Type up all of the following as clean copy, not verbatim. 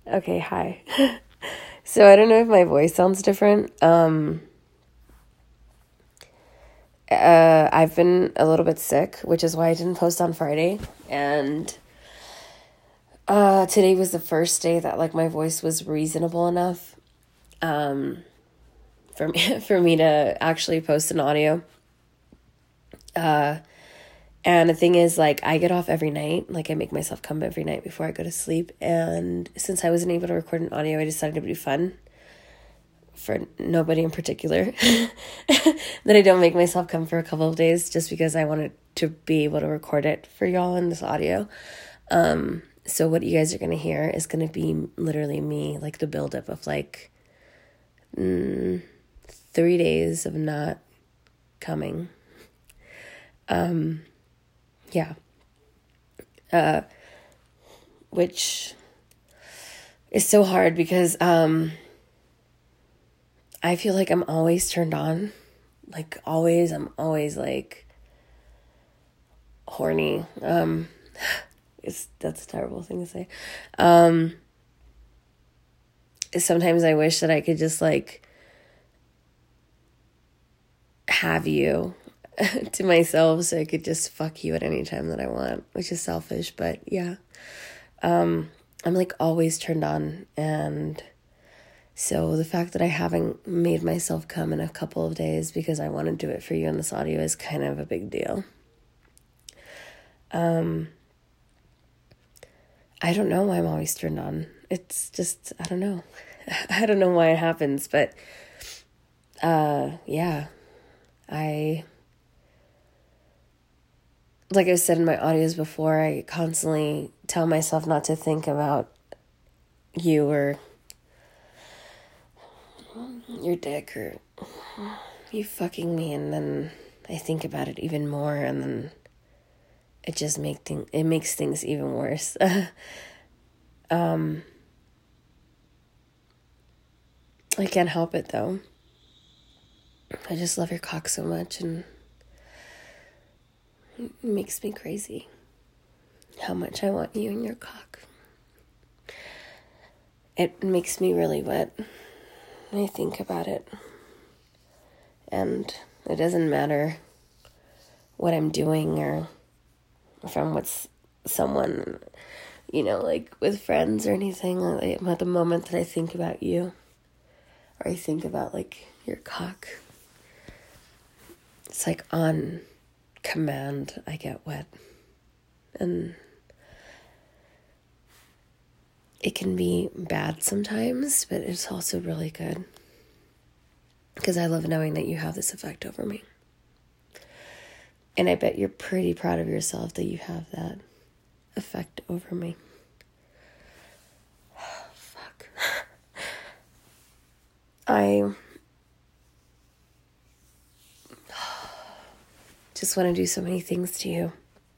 Okay, hi. So I don't know if my voice sounds different. I've been a little bit sick, which is why I didn't post on Friday. And today was the first day that like my voice was reasonable enough for me for me to actually post an audio. And the thing is, like, I get off every night. Like, I make myself come every night before I go to sleep. And since I wasn't able to record an audio, I decided it would be fun for nobody in particular that I don't make myself come for a couple of days just because I wanted to be able to record it for y'all in this audio. So what you guys are going to hear is going to be literally me, like the buildup of like 3 days of not coming. Yeah. Which is so hard because I feel like I'm always turned on. Like always, I'm always like horny. That's a terrible thing to say. Sometimes I wish that I could just like have you to myself so I could just fuck you at any time that I want, which is selfish, but yeah. I'm like always turned on, and so the fact that I haven't made myself come in a couple of days because I want to do it for you in this audio is kind of a big deal. I don't know why I'm always turned on. It's just, I don't know. I don't know why it happens, but yeah. Like I said in my audios before, I constantly tell myself not to think about you or your dick or you fucking me, and then I think about it even more, and then it just makes things even worse. I can't help it though. I just love your cock so much, and it makes me crazy how much I want you and your cock. It makes me really wet when I think about it. And it doesn't matter what I'm doing or if I'm with someone, like with friends or anything. Like, at the moment that I think about you, or I think about like your cock, it's like on command I get wet. And it can be bad sometimes, but it's also really good. Because I love knowing that you have this effect over me. And I bet you're pretty proud of yourself that you have that effect over me. Fuck. I just want to do so many things to you.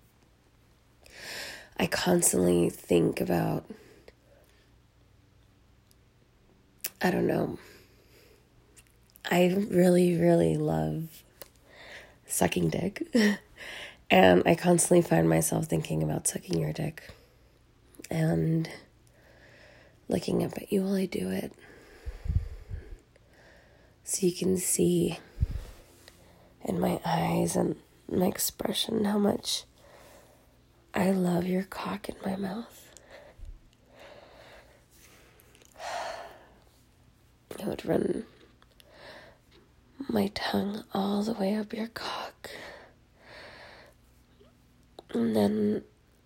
I constantly think about, I don't know, I really, really love sucking dick. And I constantly find myself thinking about sucking your dick and looking up at you while I do it. So you can see in my eyes and my expression how much I love your cock in my mouth. I would run my tongue all the way up your cock. And then,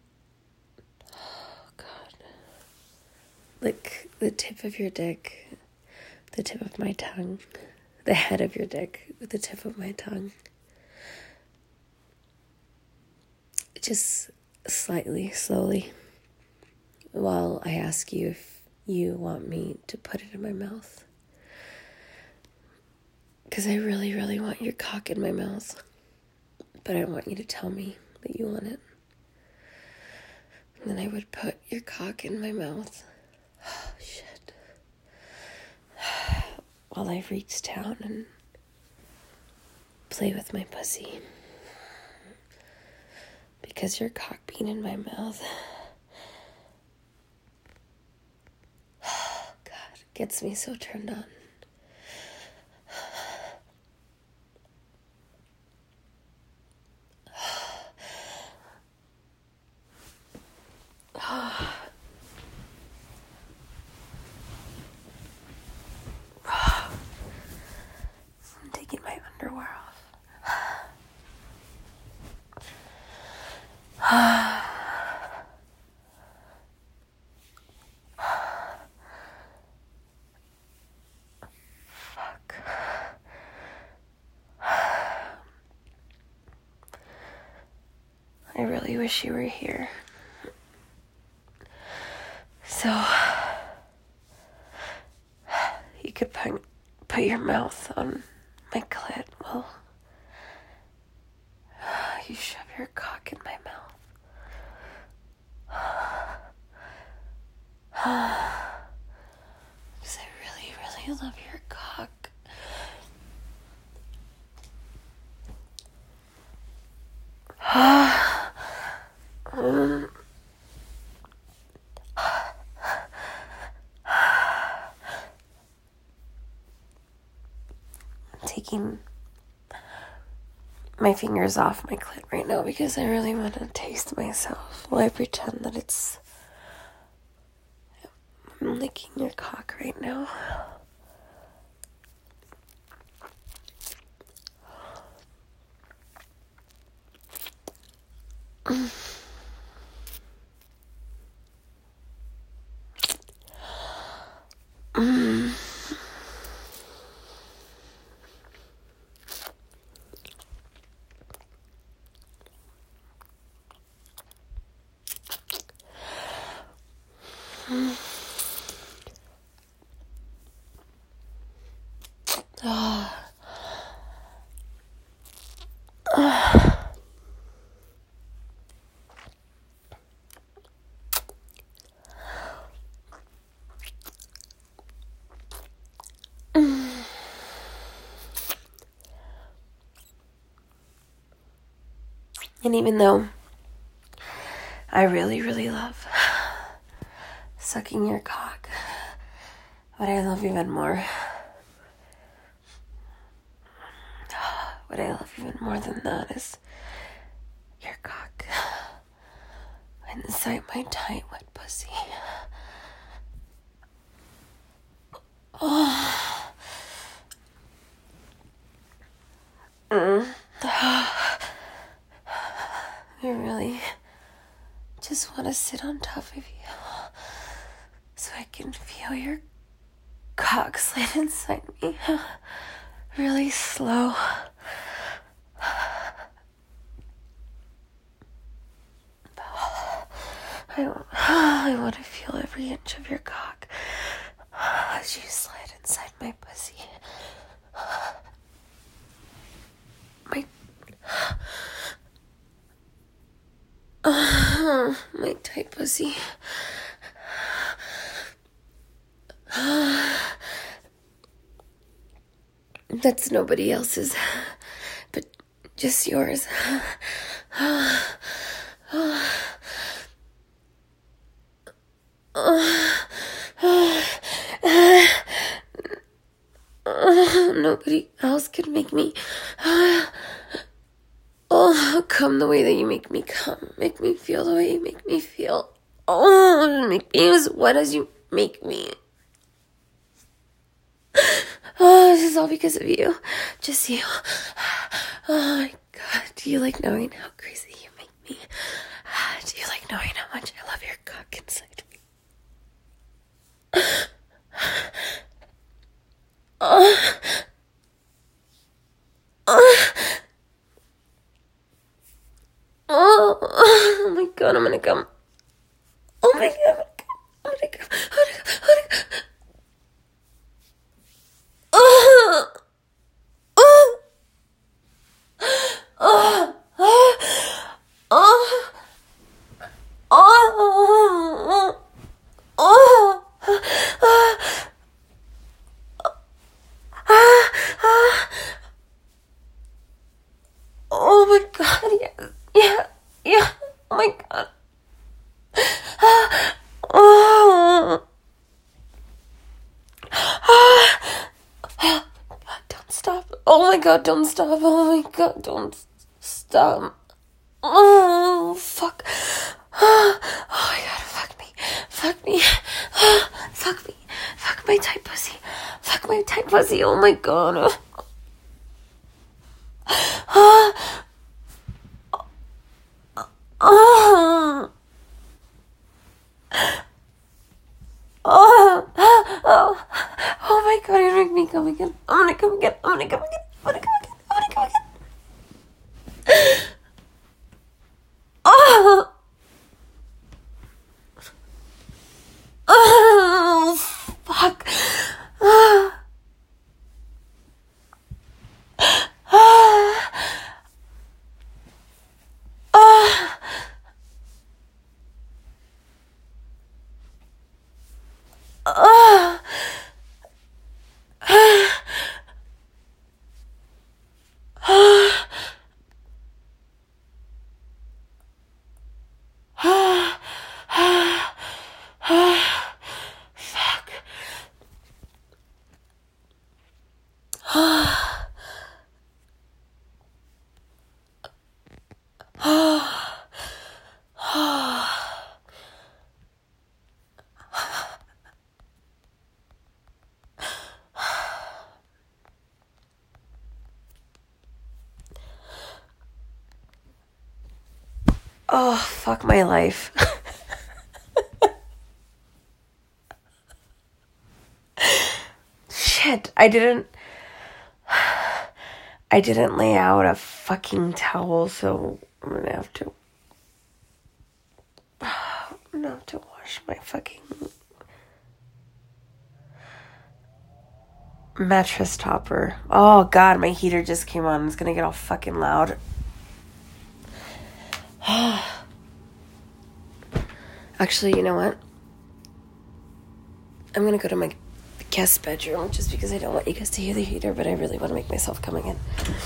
oh God, like the tip of your dick, the tip of my tongue, the head of your dick with the tip of my tongue. Just slightly, slowly, while I ask you if you want me to put it in my mouth. Because I really, really want your cock in my mouth. But I want you to tell me that you want it. And then I would put your cock in my mouth. Oh, shit. While I reach down and play with my pussy. Because your cock being in my mouth gets me so turned on. I'm taking my underwear off. Fuck. I really wish you were here. So you could put your mouth on my clit while you shove your cock in my mouth. Because I really, really love your cock. Taking my fingers off my clit right now because I really want to taste myself while I pretend that I'm licking your cock right now. And even though I really, really love sucking your cock, what I love even more than that is your cock inside my tight, wet pussy. Oh. I really just want to sit on top of you so I can feel your cock slide inside me really slow. I want to feel every inch of your cock as you slide inside my pussy. My tight pussy. That's nobody else's, but just yours. Nobody else could make me come the way that you make me come. Make me feel the way you make me feel. Make me as wet as you make me. This is all because of you. Just you. Oh my God. Do you like knowing how crazy you make me? Do you like knowing how much I love your cock inside me? Oh my God, I'm gonna come. Oh my God, I'm gonna come. Oh my God, yeah. Oh my God. Oh my god, don't stop. Oh my god, don't stop. Oh, fuck. Oh my god, fuck me. Fuck me. Fuck me. Fuck my tight pussy. Fuck my tight pussy. Oh my god. Oh my god, you're making me come again. I'm gonna come again. I'm gonna come again. I'm gonna come again. I'm gonna come again. Oh, fuck. Oh, fuck my life. Shit, I didn't lay out a fucking towel, so I'm gonna have to wash my fucking mattress topper. Oh god, my heater just came on. It's gonna get all fucking loud. Actually, you know what? I'm gonna go to my guest bedroom just because I don't want you guys to hear the heater, but I really want to make myself come again.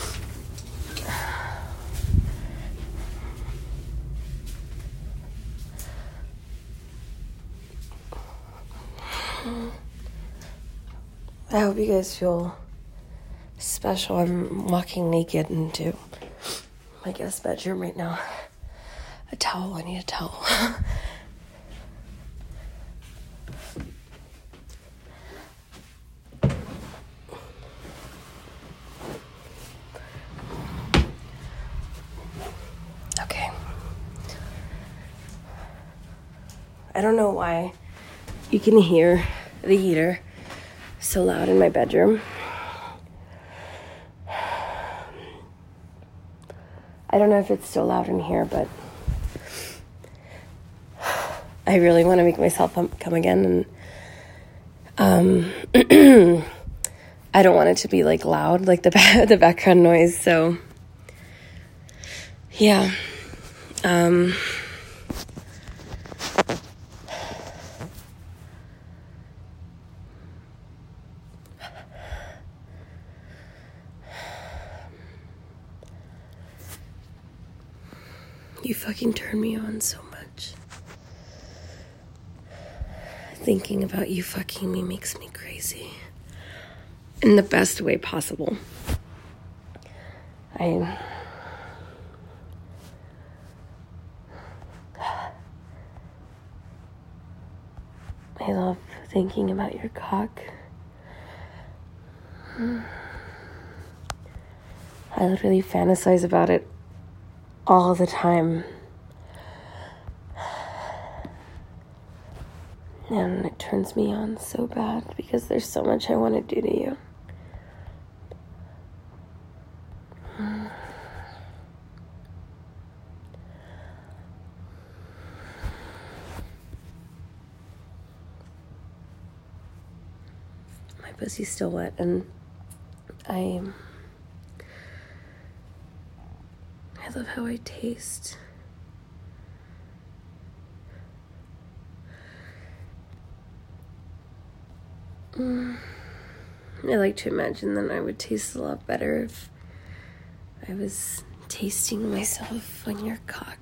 I hope you guys feel special. I'm walking naked into my guest bedroom right now. A towel. I need a towel. Okay. I don't know why you can hear the heater so loud in my bedroom. I don't know if it's so loud in here, but I really want to make myself come again, and I don't want it to be like loud, like the background noise. So yeah, you fucking turn me on so much. Thinking about you fucking me makes me crazy. In the best way possible. I love thinking about your cock. I literally fantasize about it all the time. And it turns me on so bad because there's so much I want to do to you. My pussy's still wet, and I love how I taste. I like to imagine that I would taste a lot better if I was tasting myself on your cock.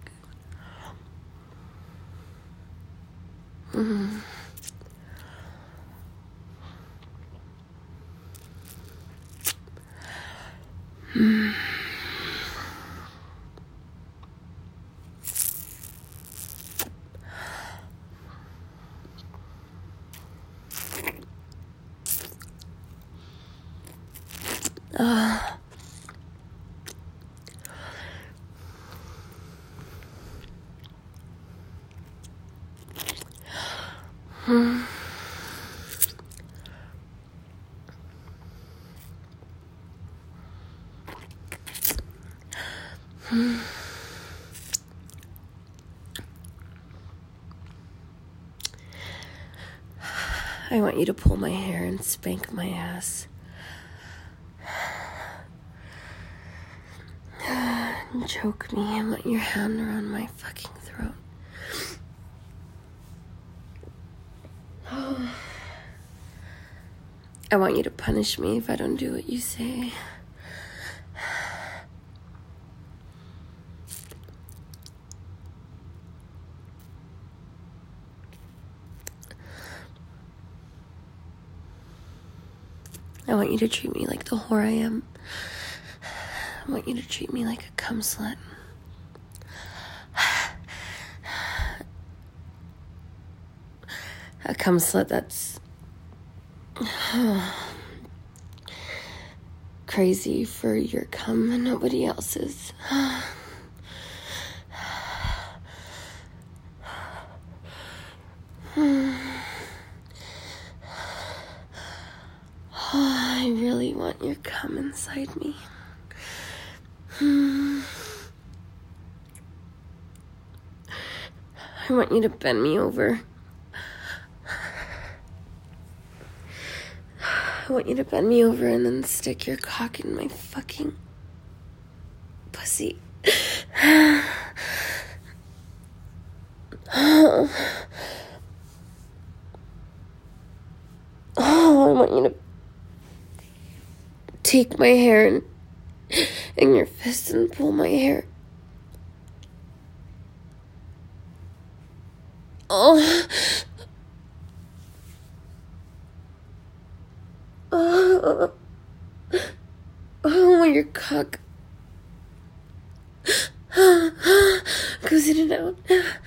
I want you to pull my hair and spank my ass. And choke me and let your hand around my fucking throat. I want you to punish me if I don't do what you say. I want you to treat me like the whore I am. I want you to treat me like a cum slut. A cum slut that's crazy for your cum and nobody else's. I really want your cum inside me. I want you to bend me over. I want you to bend me over and then stick your cock in my fucking pussy. Oh, I want you to take my hair in your fist and pull my hair. Oh. Oh, your cock goes in and out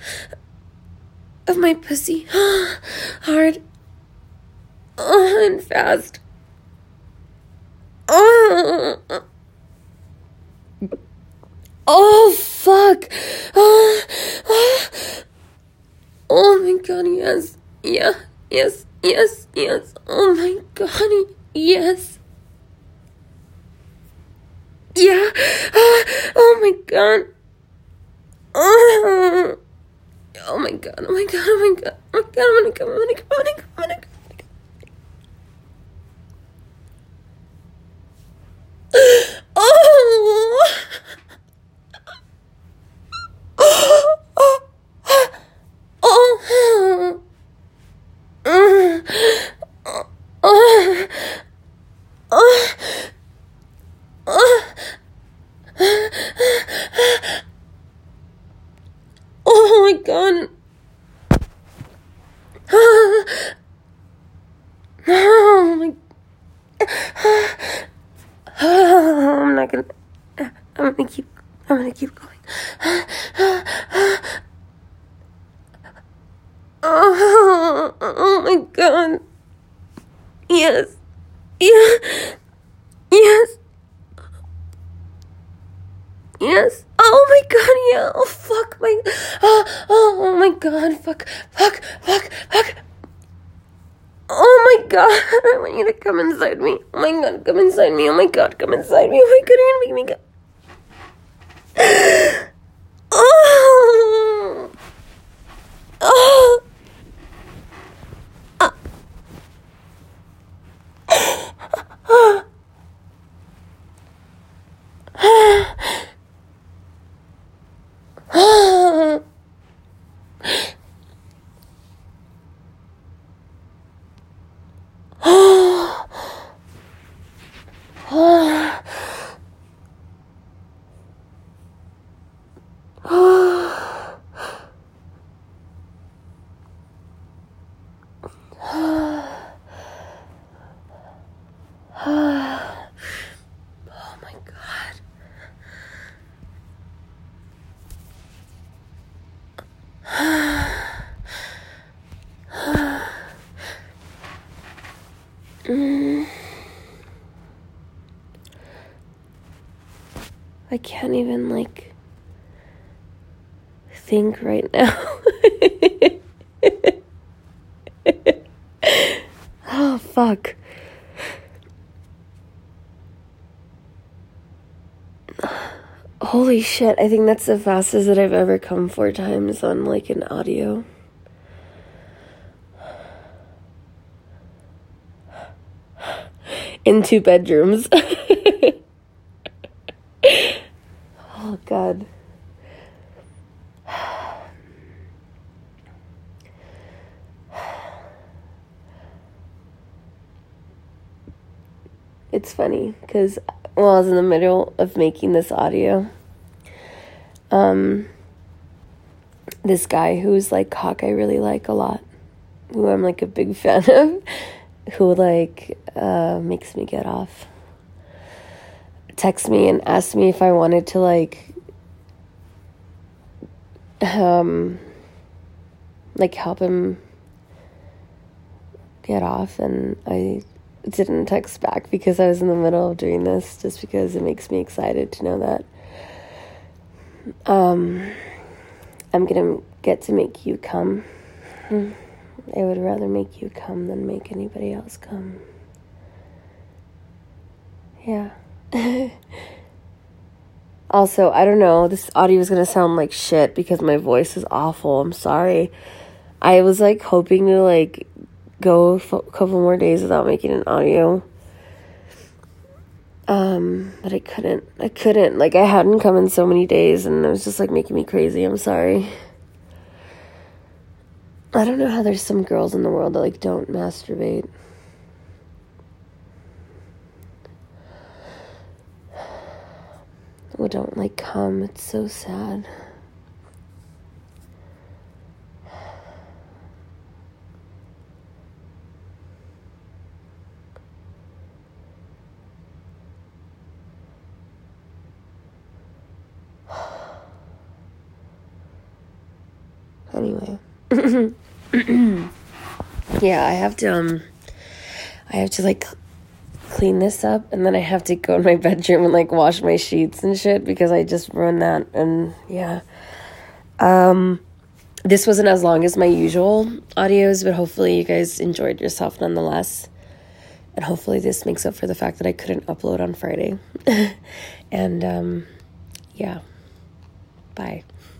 of my pussy hard and fast. Oh, fuck. Oh my god, yes. Yeah, yes. Oh my god, yes. Yeah. Oh my god. Oh my god. I'm gonna come. Oh my god. Oh my. I'm gonna keep going. Oh my god. Yes. Yeah. Yes. Yes. Oh my god, yeah. Oh fuck my. Oh my god. Fuck. Oh my god. I want you to come inside me. Oh my god, come inside me. Oh my god, come inside me. Oh my god, you're gonna make me go. Oh. Oh. I can't even, like, think right now. Oh, fuck. Holy shit, I think that's the fastest that I've ever come 4 times on, like, an audio. In 2 bedrooms. Oh, God. It's funny, because while I was in the middle of making this audio, this guy who's, like, cock I really like a lot, who I'm, like, a big fan of, who, like, makes me get off, texts me and asks me if I wanted to, like, help him get off, and I didn't text back because I was in the middle of doing this, just because it makes me excited to know that I'm gonna get to make you come. I would rather make you come than make anybody else come. Yeah. Also, I don't know, this audio is gonna sound like shit because my voice is awful. I'm sorry. I was, like, hoping to, like, go a couple more days without making an audio. But I couldn't. Like, I hadn't come in so many days, and it was just, like, making me crazy. I'm sorry. I don't know how there's some girls in the world that, like, don't masturbate. Or don't, like, come. It's so sad. Anyway. Yeah, I have to, like, clean this up, and then I have to go in my bedroom and, like, wash my sheets and shit, because I just ruined that, and, yeah. This wasn't as long as my usual audios, but hopefully you guys enjoyed yourself nonetheless, and hopefully this makes up for the fact that I couldn't upload on Friday. And, yeah. Bye.